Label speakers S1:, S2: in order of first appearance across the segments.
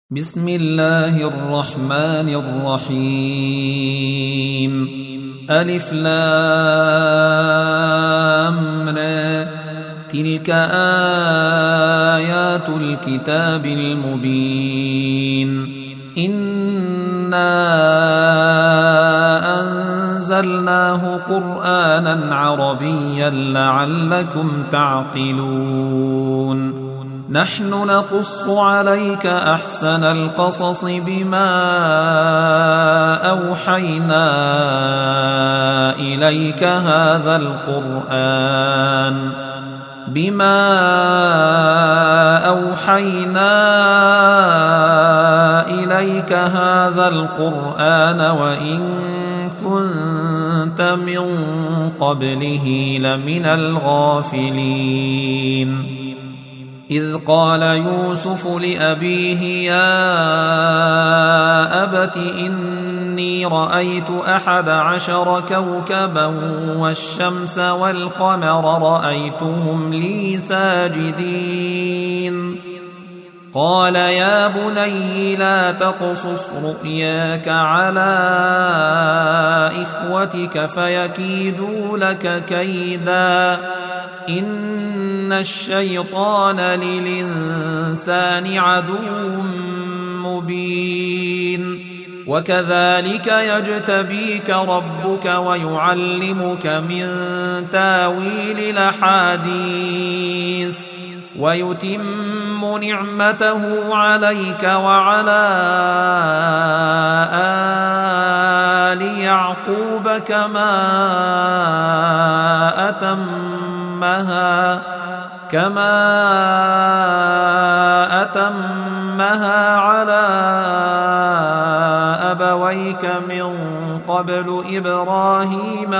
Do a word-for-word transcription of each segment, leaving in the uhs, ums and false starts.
S1: بسم الله الرحمن الرحيم ألف لام را تلك آيات الكتاب المبين إنا أنزلناه قرآنا عربيا لعلكم تعقلون نحن نقص عليك أحسن القصص بما أوحينا إليك هذا القرآن بما أوحينا إليك هذا القرآن وإن كنت من قبله لمن الغافلين إذ قال يوسف لأبيه يا أبت إني رأيت أحد عشر كوكبا والشمس والقمر رأيتهم لي ساجدين قال يا بني لا تقصص رؤياك على إخوتك فيكيدوا لك كيدا إن الشيطان للإنسان عدو مبين وكذلك يجتبيك ربك ويعلمك من تاويل الأحاديث ويتم نعمته عليك وعلى آل يعقوب كما أتمها كما أتمها على أبويك من قبل إبراهيم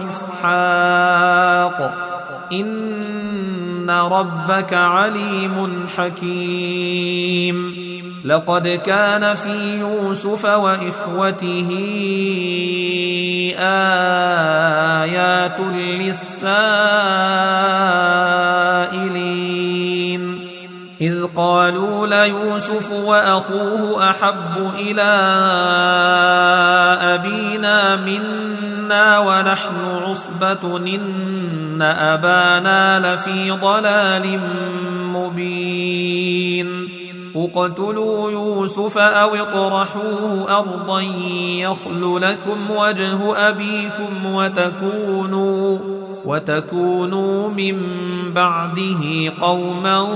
S1: وإسحاق إن ربك عليم حكيم لقد كان في يوسف وإخوته آيات للسائلين إذ قالوا ليوسف وأخوه أحب إلى أبينا منا ونحن عصبة إن أبانا لفي ضلال مبين اقتلوا يوسف أو اطرحوه أرضا يخل لكم وجه أبيكم وتكونوا وتكونوا من بعده قوما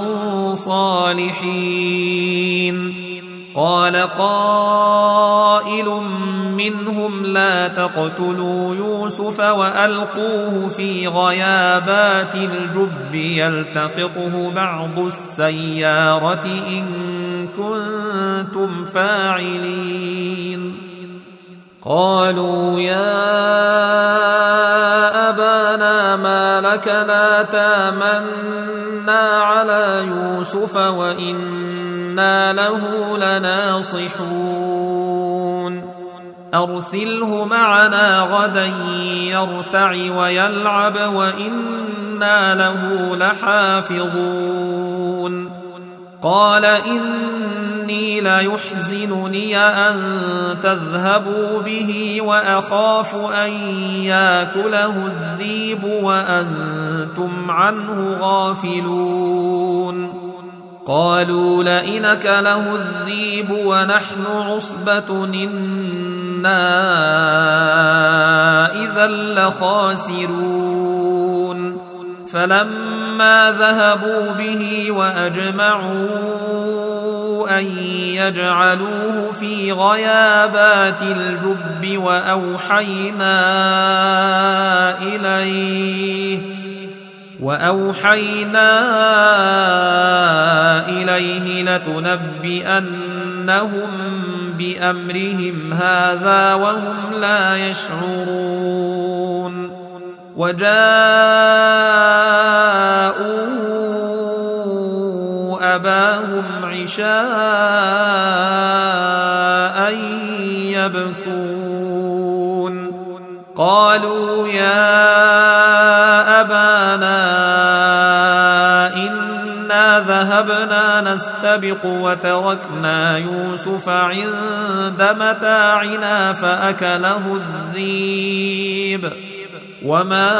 S1: صالحين قال قائل منهم لا تقتلوا يوسف وألقوه في غيابات الجب يلتقطه بعض السيارة إن كنتم فاعلين قالوا يا أبانا ما لك لا تامنا على يوسف وإنا له لناصحون أرسله معنا غدا يرتع ويلعب وإنا له لحافظون قال إني ليحزنني أن تذهبوا به وأخاف أن يأكله الذئب وأنتم عنه غافلون قالوا لئن أكله الذئب ونحن عصبة إنا إذا لخاسرون فلما ذهبوا به وأجمعوا أن يجعلوه في غيابات الجب وأوحينا إليه وأوحينا إليه لتنبئنهم بأمرهم هذا وهم لا يشعرون وجاءوا أباهم عشاء يبكون قالوا يا أبانا إنا ذهبنا نستبق نستبق وتركنا يوسف عند متاعنا فأكله الذئب وما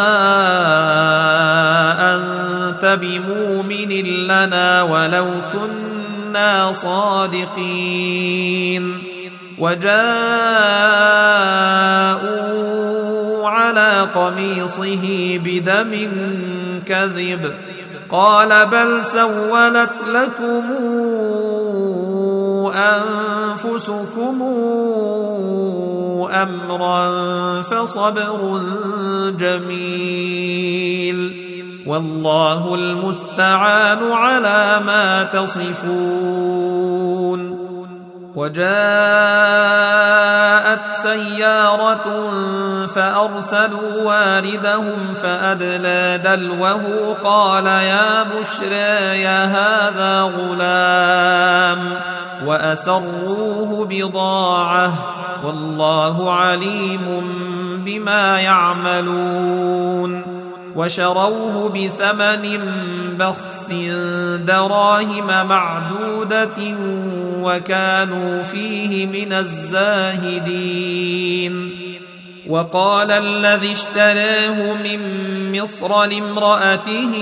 S1: أنت بمؤمن لنا ولو كنا صادقين وجاءوا على قميصه بدم كذب قال بل سولت لكم أنفسكم أمرا فصبر جميل والله المستعان على ما تصفون. وجاءت سيارة فأرسلوا واردهم فأدلى دلوه قال يا بشرى يا هذا غلام وأسروه بضاعة والله عليم بما يعملون وشروه بثمن بخس دراهم معدودة وكانوا فيه من الزاهدين. وقال الذي اشتراه من مصر لامرأته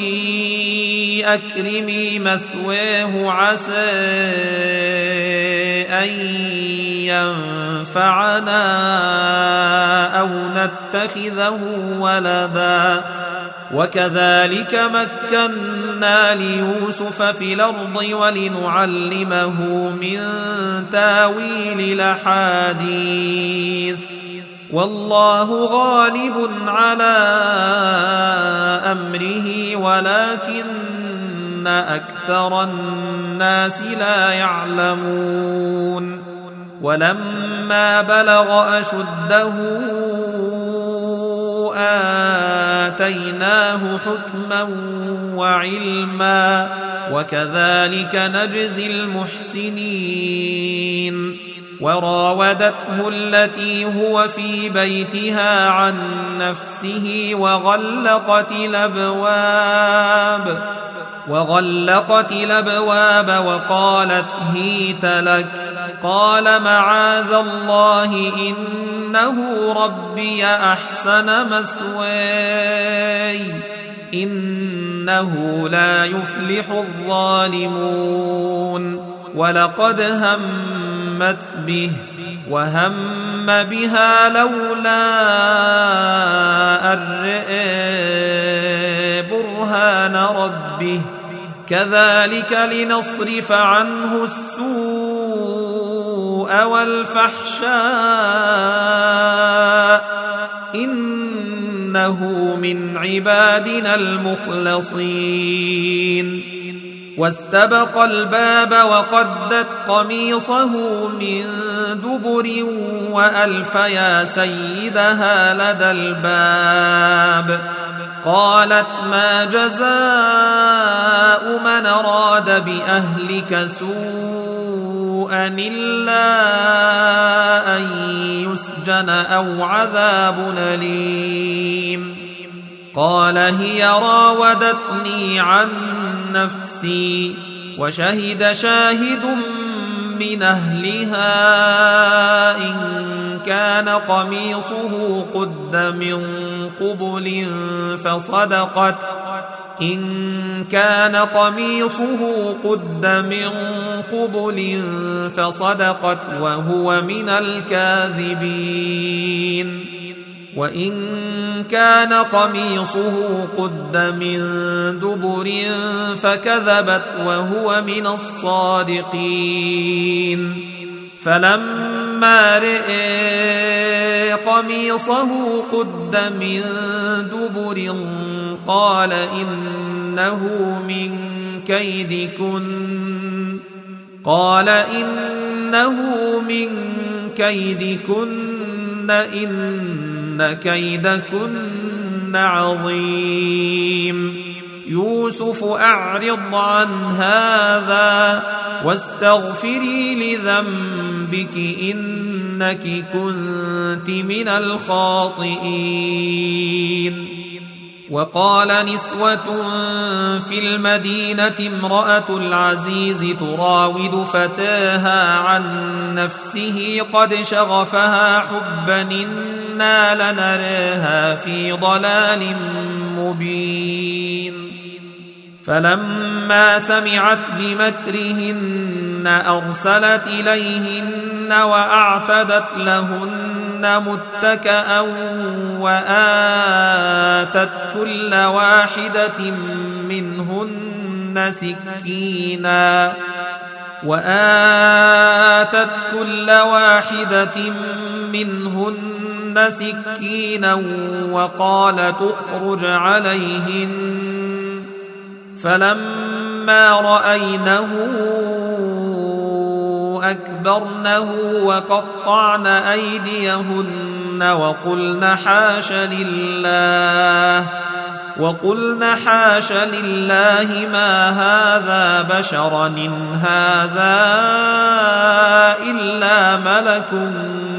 S1: أكرمي مثواه عسى أن ينفعنا أو نتخذه ولدا وكذلك مكنا ليوسف في الأرض ولنعلمه من تاويل الأحاديث والله غالب على أمره ولكن أكثر الناس لا يعلمون. ولما بلغ أشده آتيناه حكما وعلما وكذلك نجزي المحسنين. وراودته التي هو في بيتها عن نفسه وغلقت الأبواب وغلقت الأبواب وقالت هيت لك قال معاذ الله إنه ربي أحسن مثواي إنه لا يفلح الظالمون. ولقد همت به وهم بها لولا أن رأى برهان ربه كذلك لنصرف عنه السوء والفحشاء إنه من عبادنا المخلصين. واستبق الباب وقدت قميصه من دبر وألف يا سيدها لدى الباب قالت ما جزاء من أراد بأهلك سوءا إلا أن يسجن أو عذاب أليم. قال هي راودتني عن نفسي وشهد شاهد من أهلها إن كان قميصه قد من قبل فصدقت إن كان قميصه قد من قبل فصدقت وهو من الكاذبين وإن كان قميصه قد من دبر فكذبت وهو من الصادقين. فلما رأى قميصه قد من دبر قال إنه من كيدكن قال إنه من كيدكن إن كيدكن عظيم. يوسف أعرض عن هذا واستغفري لذنبك إنك كنت من الخاطئين. وقال نسوة في المدينة امرأة العزيز تراود فتاها عن نفسه قد شغفها حبا إنا لنراها في ضلال مبين فلما سمعت بمكرهن أرسلت إليهن وأعتدت لهن متكأ وآتت كل واحدة منهن سكينا وآتت كل واحدة منهن سكينا وقالت اخرج عليهن فلما رأينه أكبرنه وقطعن أيديهن وقلن حاش لله وقلن حاش لله ما هذا بشرا إن هذا إلا ملك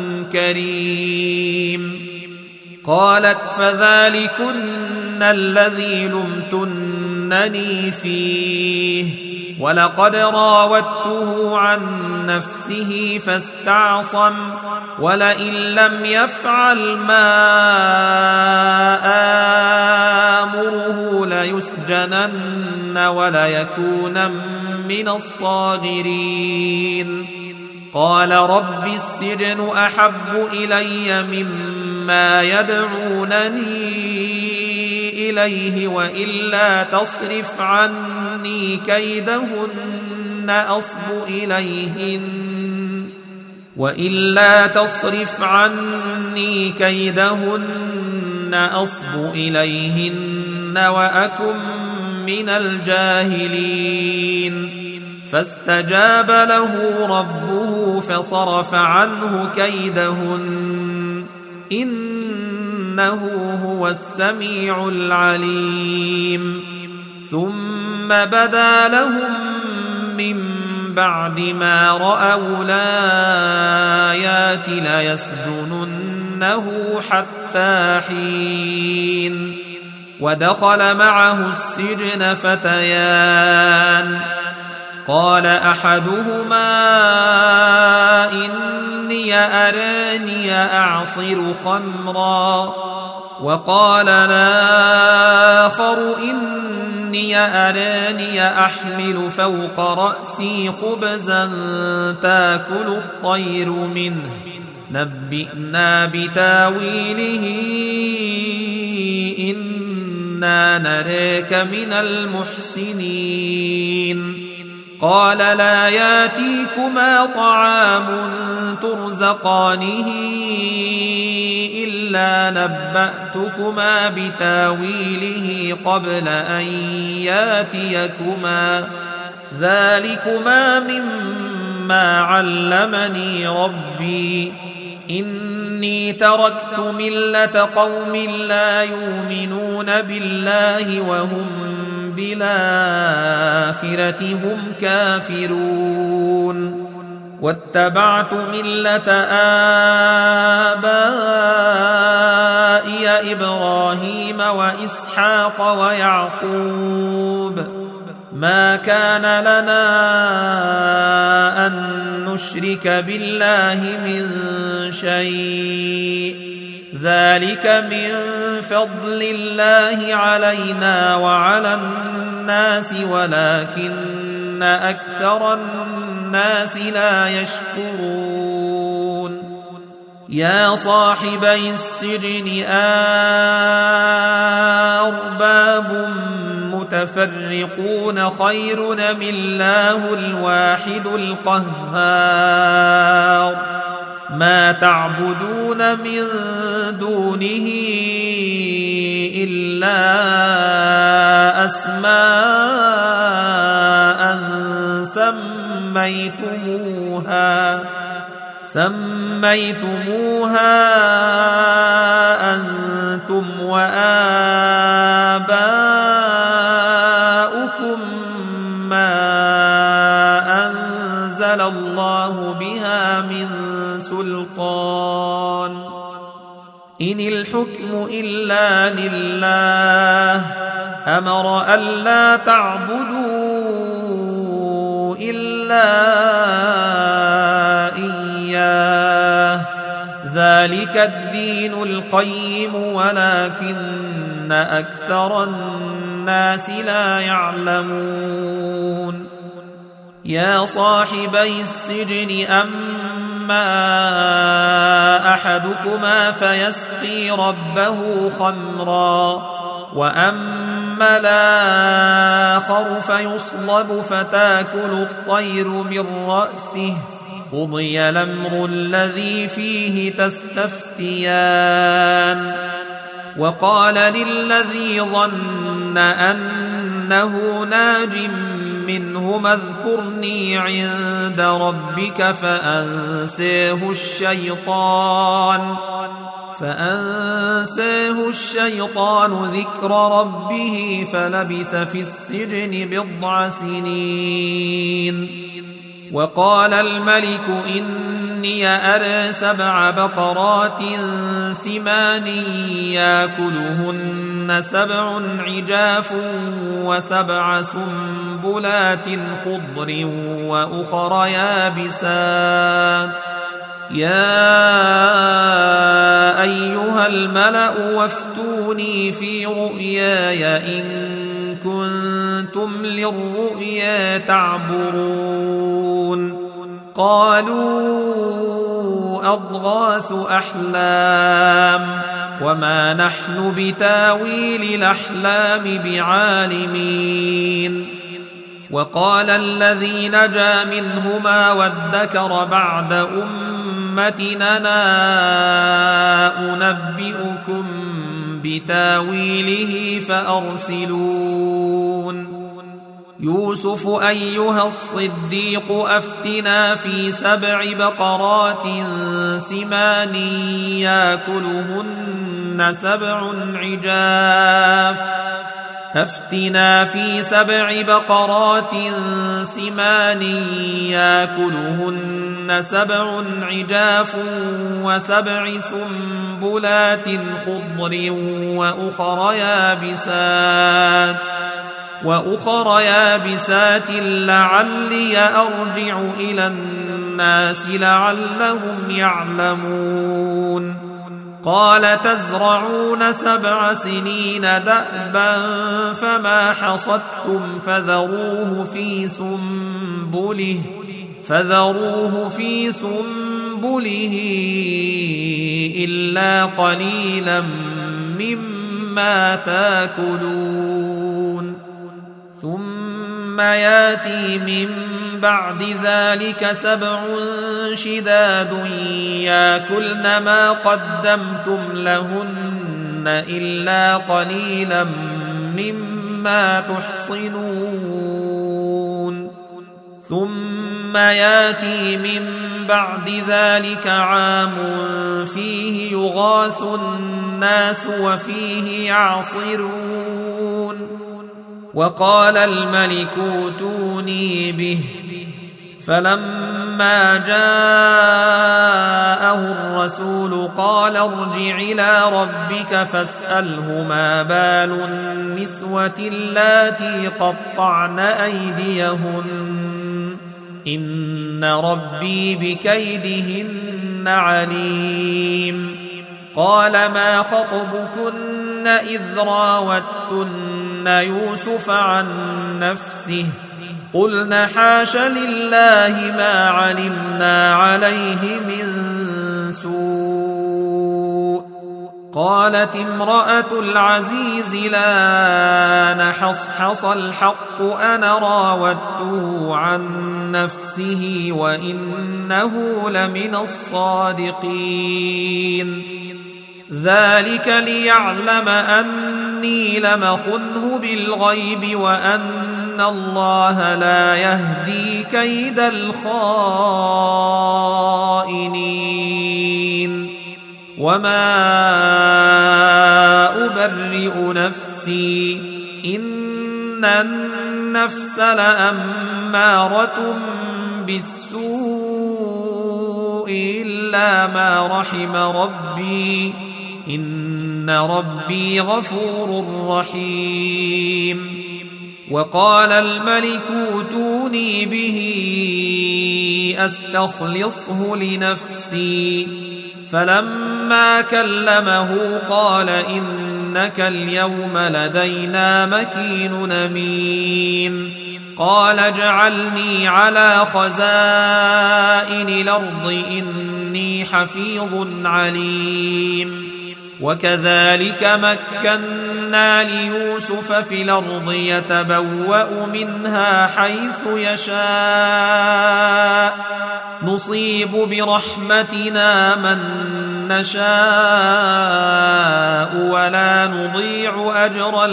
S1: كريم قالت فذلكن الذي لمتنني فيه ولقد راودته عن نفسه فاستعصم ولئن لم يفعل ما آمره ليسجنن وليكون من الصاغرين قال رب السجن أحب إلي مما يدعونني إليه وإلا تصرف عني كيدهن أصب إليهن وإلا تصرف عني كيدهن أصب إليهن وأكن من الجاهلين فاستجاب له ربه فصرف عنه كيدهن إنه هو السميع العليم ثم بدا لهم من بعد ما رأوا الآيات ليسجننه حتى حين ودخل معه السجن فتيان قال أحدهما إني أراني أعصر خمرا وقال الآخر إني أراني أحمل فوق رأسي خبزا تاكل الطير منه نبئنا بتاويله إنا نراك من المحسنين قال لا ياتيكما طعام ترزقانه إلا نبأتكما بتاويله قبل أن ياتيكما ذلكما مما علمني ربي إني تركت ملة قوم لا يؤمنون بالله وهم بالآخرة هم كافرون واتبعت ملة آبائي إبراهيم وإسحاق ويعقوب ما كان لنا أن نشرك بالله من شيء ذلك من فضل الله علينا وعلى الناس ولكن أكثر الناس لا يشكرون يا صاحبي السجن أرباب متفرقون خير أم الله الواحد القهار ما تعبدون من دونه إلا أسماء سميتموها سميتموها أنتم وآباؤكم ما أنزل الله بها من سلطان إن الحكم إلا لله أمر ألا تعبدوا إلا إياه ذلك الدين القيم ولكن أكثر الناس لا يعلمون يا صاحبي السجن أما أحدكما فيسقي ربه خمرا وأما الآخر فيصلب فتاكل الطير من رأسه قضي الأمر الذي فيه تستفتيان وقال للذي ظن أنه ناج منهما اذكرني عند ربك فأنساه الشيطان فأنساه الشيطان ذكر ربه فلبث في السجن بضع سنين وقال الملك إني أرى سبع بقرات سمان يأكلهن سبع عجاف وسبع سنبلات خضر وأخر يابسات يا أيها الملأ وافتوني في رؤياي إن كنتم للرؤيا تعبرون قالوا أضغاث أحلام وما نحن بتاويل الأحلام بعالمين وقال الذي نجا منهما وادكر بعد أمتنا أنبئكم بتاويله فأرسلون يوسف أيها الصديق أفتنا في سبع بقرات سمان يأكلهن سبع عجاف أفتنا في سبع بقرات سمان يأكلهن سبع عجاف وسبع سنبلات خضر وأخر يابسات وأخر يابسات لعلي أرجع إلى الناس لعلهم يعلمون قال تزرعون سبع سنين دأبا فما حصدتم فذروه في سنبله فذروه في سنبله إلا قليلا مما تاكلون ثم ياتي من بعد ذلك سبع شداد يأكلن ما قدمتم لهن إلا قليلا مما تحصنون ثم ياتي من بعد ذلك عام فيه يغاث الناس وفيه يعصرون وقال الملك ائتوني به فلما جاءه الرسول قال ارجع إلى ربك فاسأله ما بال النسوة اللاتي قطعن أيديهن إن ربي بكيدهن عليم قال ما خطبكن إذ راوتن يوسف عن نفسه قلنا حاش لله ما علمنا عليه من سوء قالت امرأة العزيز لا نحصحص الحق أنا راودته عن نفسه وإنه لمن الصادقين ذلك ليعلم أني لم أخنه بالغيب وأن الله لا يهدي كيد الخائنين وما أبرئ نفسي إن النفس لأمارة بالسوء إلا ما رحم ربي إن ربي غفور رحيم وقال الملك ائتوني به أستخلصه لنفسي فلما كلمه قال إنك اليوم لدينا مكين أمين قال اجعلني على خزائن الأرض إني حفيظ عليم وكذلك مكنا ليوسف في الأرض يتبوأ منها حيث يشاء نصيب برحمتنا من نشاء ولا نضيع أجر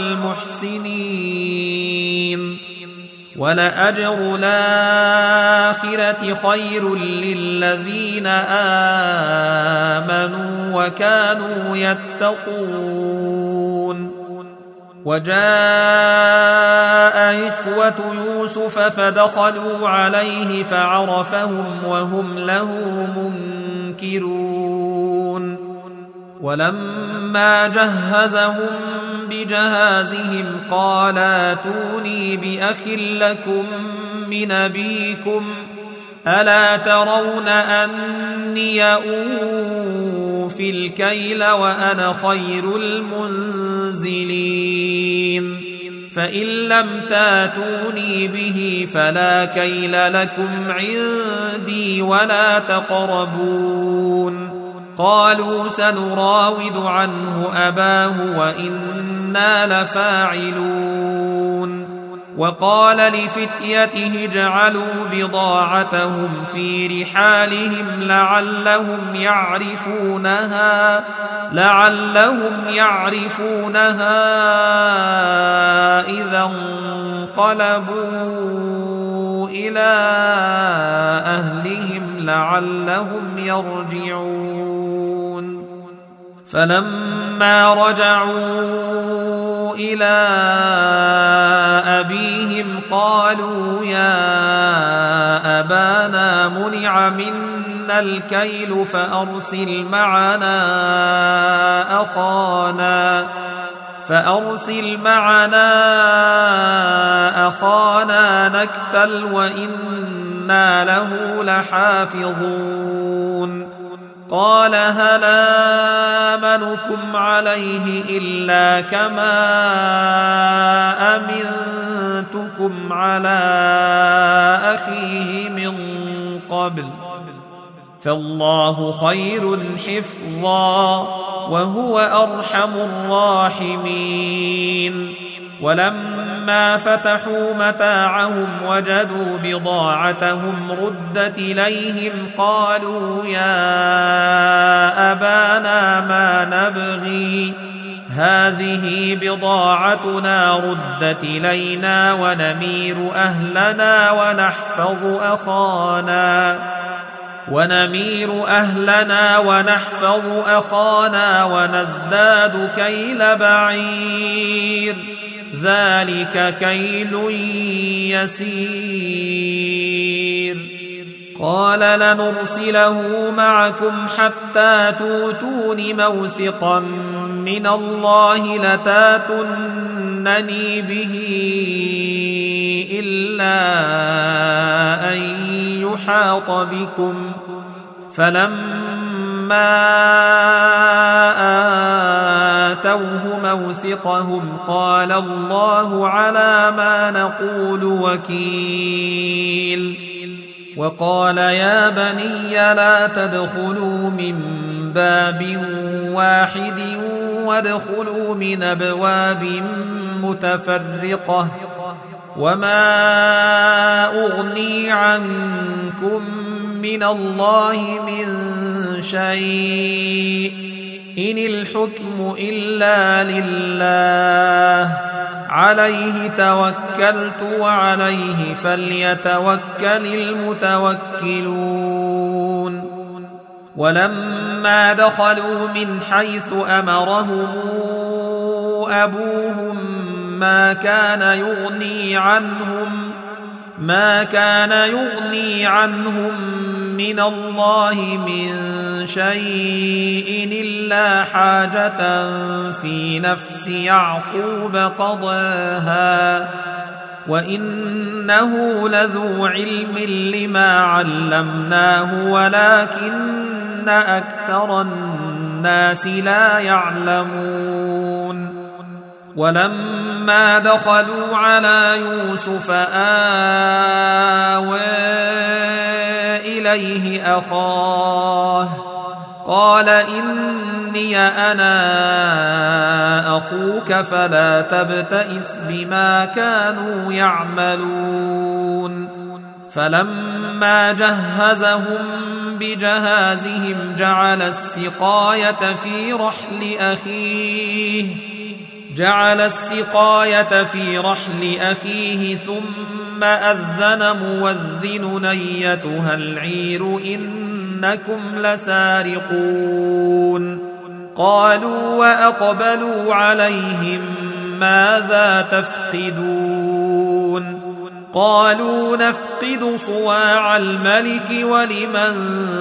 S1: المحسنين ولأجر الآخرة خير للذين آمنوا وكانوا يتقون وجاء إخوة يوسف فدخلوا عليه فعرفهم وهم له منكرون ولما جهزهم بجهازهم قال ائتوني بأخ لكم من أبيكم ألا ترون أني أوفي الكيل وأنا خير المنزلين فإن لم تاتوني به فلا كيل لكم عندي ولا تقربون قالوا سنراود عنه أباه وإنا لفاعلون وقال لفتيته اجعلوا بضاعتهم في رحالهم لعلهم يعرفونها لعلهم يعرفونها إذا انقلبوا إلى أهلهم لعلهم يرجعون فلما رجعوا إلى أبيهم قالوا يا أبانا منع منا الكيل فأرسل معنا أخانا فأرسل معنا أخانا نكتل وإنا له لحافظون قال هل آمنكم عليه إلا كما أمنتكم على أخيه من قبل فالله خير حفظا وهو أرحم الراحمين ولما فتحوا متاعهم وجدوا بضاعتهم ردت إليهم قالوا يا أبانا ما نبغي هذه بضاعتنا ردت إلينا ونمير أهلنا ونحفظ أخانا ونمير أهلنا ونحفظ أخانا ونزداد كيل بعير ذلك كيل يسير قال لنرسله معكم حتى توتون موثقا من الله لتاتونني به إلا أن يحاط بكم فلما آتوه موثقهم قال الله على ما نقول وكيل وقال يا بني لا تدخلوا من باب واحد وادخلوا من أبواب متفرقة وما أغني عنكم من الله من شيء إن الحكم إلا لله عليه توكلت وعليه فليتوكل المتوكلون ولما دخلوا من حيث أمرهم أبوهم ما كان يغني عنهم ما كان يغني عنهم من الله من شيء إلا حاجة في نفس يعقوب قضاها وإنه لذو علم لما علمناه ولكن أكثر الناس لا يعلمون ولما دخلوا على يوسف آوى إليه أخاه قال إني أنا أخوك فلا تبتئس بما كانوا يعملون فلما جهزهم بجهازهم جعل السقاية في رحل أخيه جعل السقاية في رحل أخيه ثم أذن مؤذن أيتها العير إنكم لسارقون قالوا وأقبلوا عليهم ماذا تفقدون قالوا نفقد صواع الملك ولمن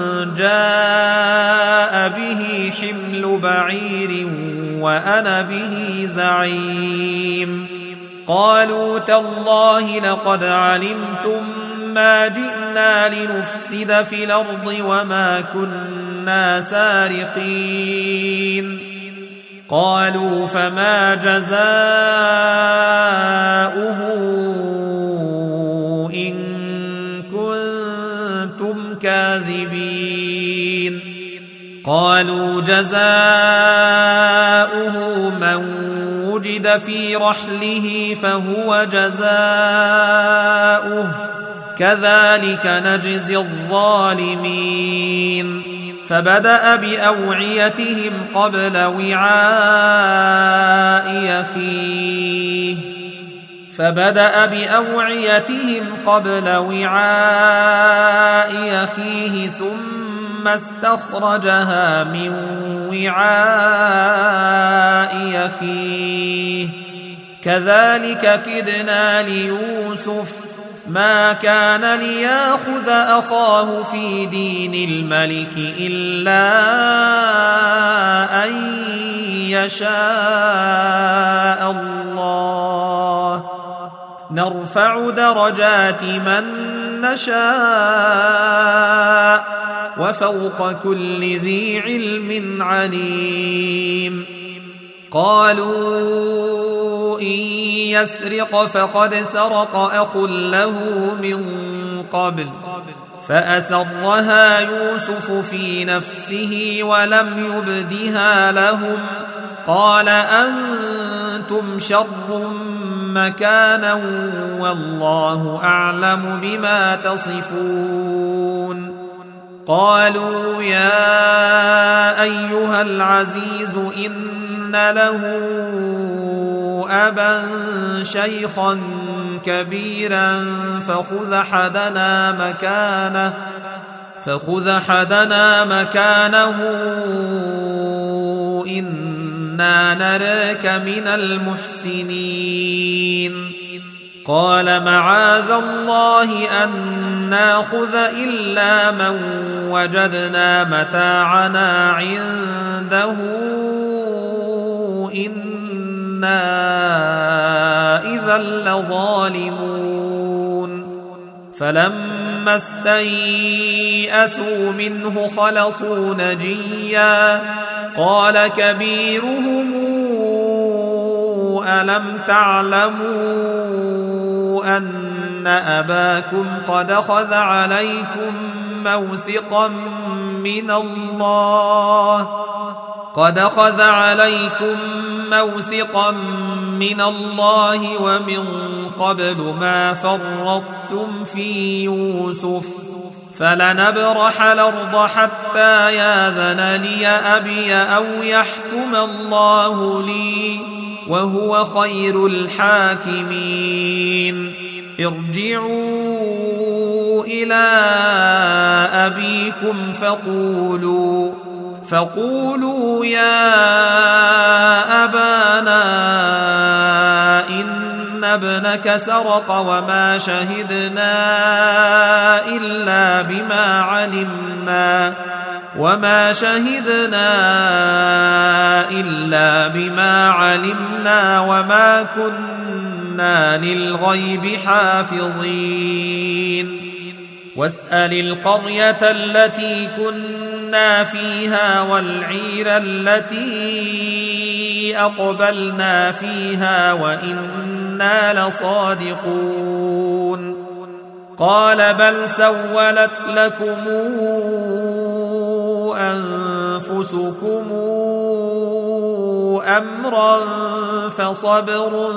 S1: جاء به حمل بعير وأنا به زعيم قالوا تالله لقد علمتم ما جئنا لنفسد في الأرض وما كنا سارقين قالوا فما جزاؤه إن كنتم كاذبين قالوا جزاؤه من وجد في رحله فهو جزاؤه كذلك نجزي الظالمين فبدأ بأوعيتهم قبل وعاء أخيه فبدأ بأوعيتهم قبل وعاء أخيه ثم استخرجها من وعاء أخيه كذلك كدنا ليوسف ما كان ليأخذ أخاه في دين الملك إلا أن يشاء الله نرفع درجات من نشاء وفوق كل ذي علم عليم قالوا إن يسرق فقد سرق أخ له من قبل فأسرها يوسف في نفسه ولم يبدها لهم قال أنتم شر مكانا والله أعلم بما تصفون قالوا يا أيها العزيز إن له أبا شيخا كبيرا فخذ أحدنا مكانه فخذ أحدنا مكانه إنا نراك من المحسنين قال معاذ الله أن ناخذ إلا من وجدنا متاعنا عنده إنا إذا لظالمون فلما استيئسوا منه خلصوا نجيا قال كبيرهم ألم تعلموا أن أباكم قد أخذ عليكم موثقا من الله قد أخذ عليكم موثقا من الله ومن قبل ما فرطتم في يوسف فلنبرح الأرض حتى ياذن لي أبي أو يحكم الله لي وهو خير الحاكمين ارجعوا إلى أبيكم فقولوا فقولوا يا أبانا إن ابنك سرق وما شهدنا إلا بما علمنا وما شهدنا إلا بما علمنا وما كنا للغيب حافظين واسأل القرية التي كنا فيها والعير التي أقبلنا فيها وإنا لصادقون قال بل سولت لكم أنفسكم أمرا فصبر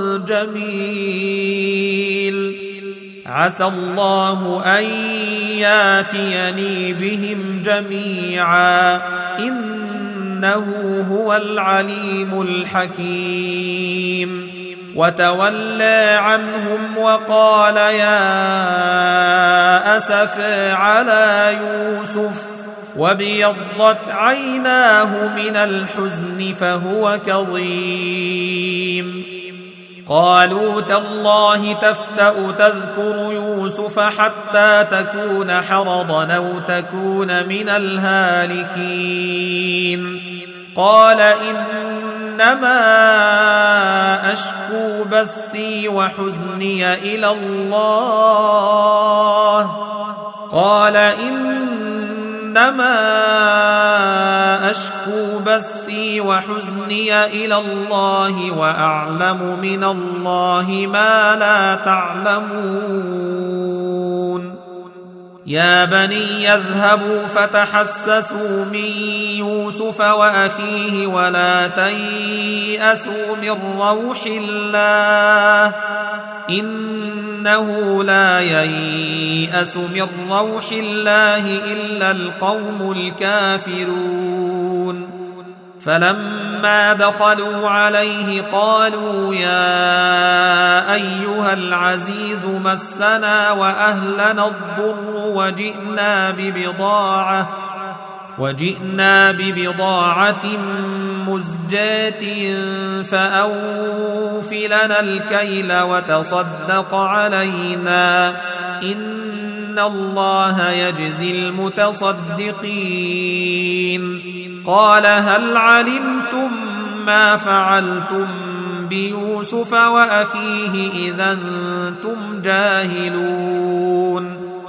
S1: جميل عسى الله أن ياتيني بهم جميعا إنه هو العليم الحكيم وتولى عنهم وقال يا أسفا على يوسف وابيضت عيناه من الحزن فهو كظيم قالوا تالله تفتأ تذكر يوسف حتى تكون حرضا أو تكون من الهالكين قال إنما أشكو بثي وحزني إلى الله قال إنما أشكو بثي وحزني إلى الله وأعلم من الله ما لا تعلمون يا بني يذهبوا فتحسسوا من يوسف وأخيه ولا تيأسوا من روح الله إنه لا ييأس من روح الله إلا القوم الكافرون فلما دخلوا عليه قالوا يا أيها العزيز مسنا وأهلنا الضر وجئنا ببضاعة وجئنا ببضاعة مزجاة فأوف لنا الكيل وتصدق علينا إن الله يجزي المتصدقين قال هل علمتم ما فعلتم بيوسف وأخيه إذا أنتم جاهلون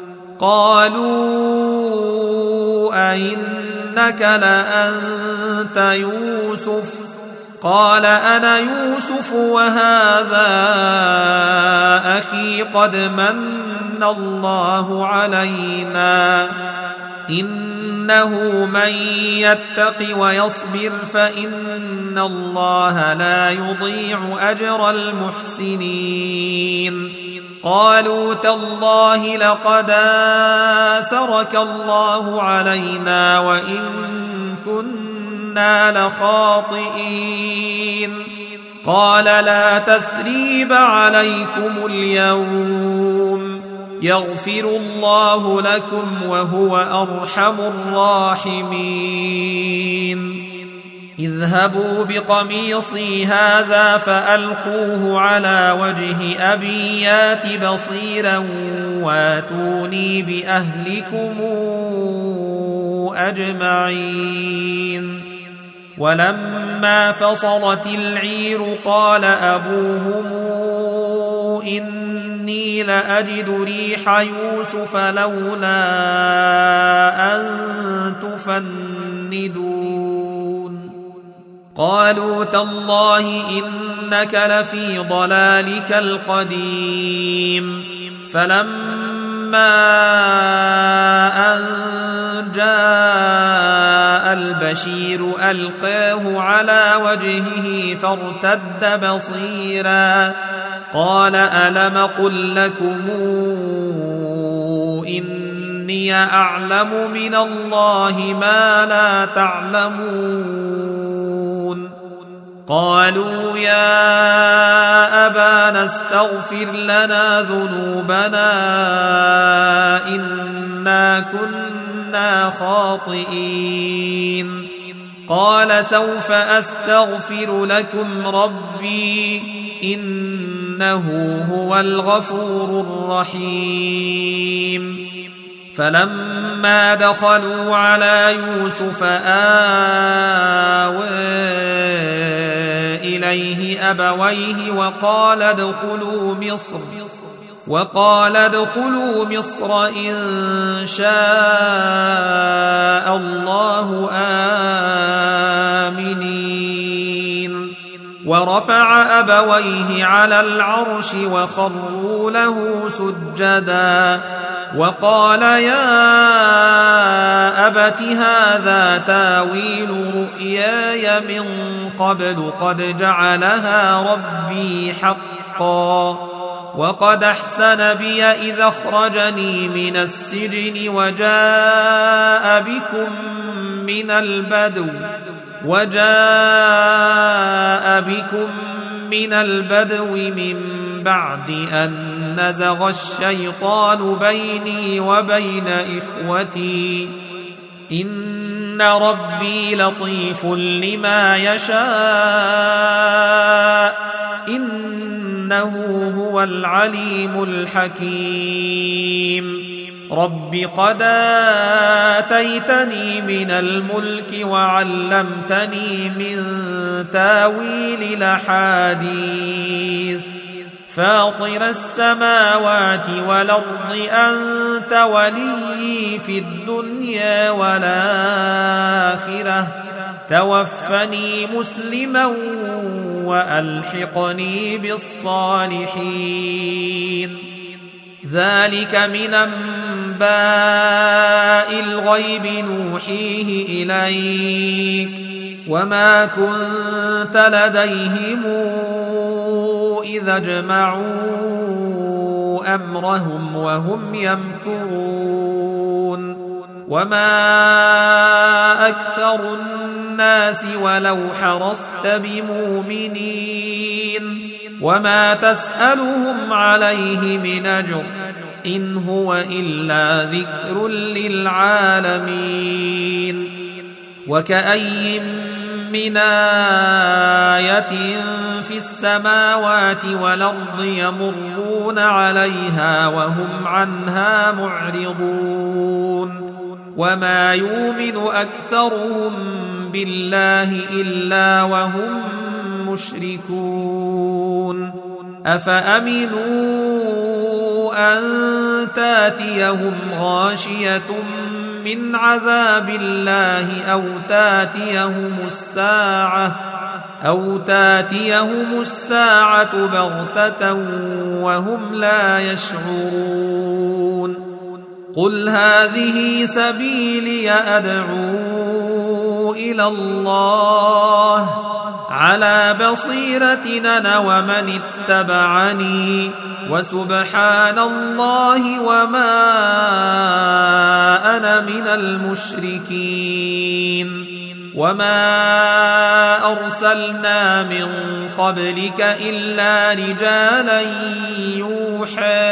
S1: قالوا أئنك لأنت يوسف قال أنا يوسف وهذا أخي قد من الله علينا إنه من يتق ويصبر فإن الله لا يضيع أجر المحسنين قالوا تالله لقد آثرك الله علينا وإن كنا لخاطئين قال لا تثريب عليكم اليوم يغفر الله لكم وهو أرحم الراحمين اذهبوا بقميصي هذا فألقوه على وجه أبي يات بصيرا واتوني بأهلكم أجمعين ولما فصلت العير قال أبوهم إني لأجد ريح يوسف لولا أن تفندون قالوا تالله إنك لفي ضلالك القديم فلما أن جاء البشير ألقاه على وجهه فارتد بصيرا قال ألم قل لكم إني أعلم من الله ما لا تعلمون قالوا يا أبانا استغفر لنا ذنوبنا إنا كنا خاطئين قال سوف أستغفر لكم ربي إن إنه هو الغفور الرحيم. فلما دخلوا على يوسف آوى إليه أبويه وقال ادخلوا مصر وقال ادخلوا مصر إن شاء الله آمنين. ورفع أبويه على العرش وخروا له سجدا وقال يا أبت هذا تاويل رؤياي من قبل قد جعلها ربي حقا وقد أحسن بي إذ أخرجني من السجن وجاء بكم من البدو وجاء بكم من البدو من بعد أن نزغ الشيطان بيني وبين إخوتي إن ربي لطيف لما يشاء إنه هو العليم الحكيم. رب قد آتيتني من الملك وعلمتني من تاويل الأحاديث فاطر السماوات والأرض أنت ولي في الدنيا والآخرة توفني مسلما وألحقني بالصالحين. ذلك من أنباء الغيب نوحيه إليك وما كنت لديهم إذا اجمعوا أمرهم وهم يمكرون. وما أكثر الناس ولو حرصت بمؤمنين وما تسألهم عليه من أجر إن هو إلا ذكر للعالمين. وكأي من آية في السماوات والأرض يمرون عليها وهم عنها معرضون وما يؤمن أكثرهم بالله إلا وهم مشركون. أفأمنوا أن تاتيهم غاشية من عذاب الله أو تاتيهم الساعة أو تاتيهم الساعة بغتة وهم لا يشعرون. قل هذه سبيلي أدعو إلى الله على بصيرة أنا ومن اتبعني وسبحان الله وما أنا من المشركين. وما أرسلنا من قبلك إلا رجالا يوحى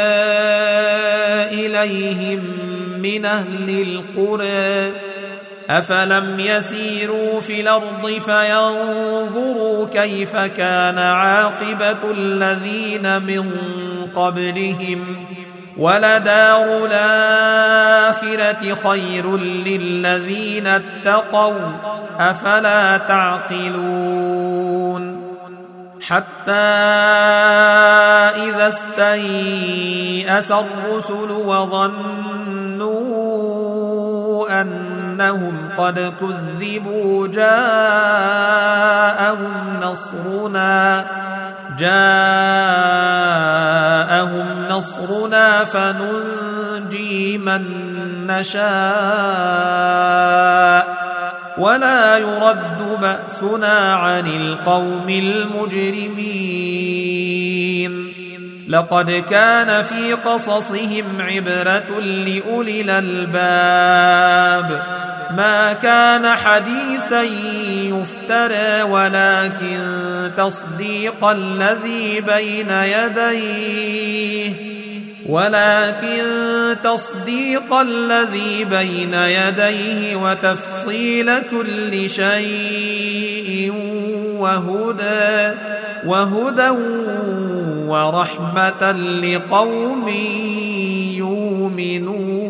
S1: إليهم من أهل القرى أفلم يسيروا في الأرض فينظروا كيف كان عاقبة الذين من قبلهم ولدار الآخرة خير للذين اتقوا أفلا تعقلون. حتى إذا استيأس الرسل وظنوا أنهم قد كذبوا جاءهم نصرنا جاءهم نصرنا فننجي من نشاء ولا يرد بأسنا عن القوم المجرمين. لقد كان في قصصهم عبرة لأولي الألباب ما كان حديثا يفترى ولكن تصديق الذي بين يديه ولكن تصديق الذي بين يديه وتفصيل كل شيء وهدى وهدى ورحمة لقوم يؤمنون.